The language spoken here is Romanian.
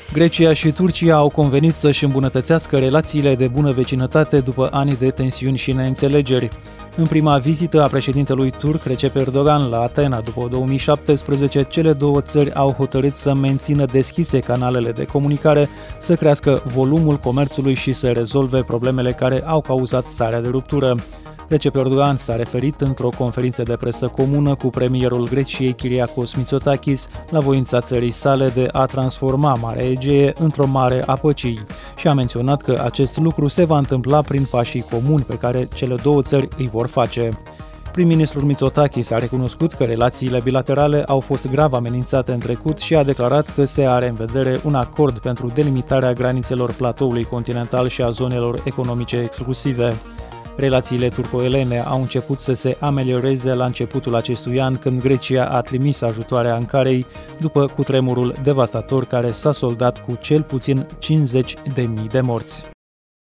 Grecia și Turcia au convenit să-și îmbunătățească relațiile de bună vecinătate după ani de tensiuni și neînțelegeri. În prima vizită a președintelui turc Recep Erdogan la Atena după 2017, cele două țări au hotărât să mențină deschise canalele de comunicare, să crească volumul comerțului și să rezolve problemele care au cauzat starea de ruptură. Recep Erdogan s-a referit într-o conferință de presă comună cu premierul Greciei Kyriakos Mitsotakis la voința țării sale de a transforma Marea Egee într-o mare a păcii și a menționat că acest lucru se va întâmpla prin pașii comuni pe care cele două țări îi vor face. Prim-ministrul Mitsotakis a recunoscut că relațiile bilaterale au fost grav amenințate în trecut și a declarat că se are în vedere un acord pentru delimitarea granițelor platoului continental și a zonelor economice exclusive. Relațiile turco-elene au început să se amelioreze la începutul acestui an, când Grecia a trimis ajutoare Ankarei după cutremurul devastator care s-a soldat cu cel puțin 50.000 de morți.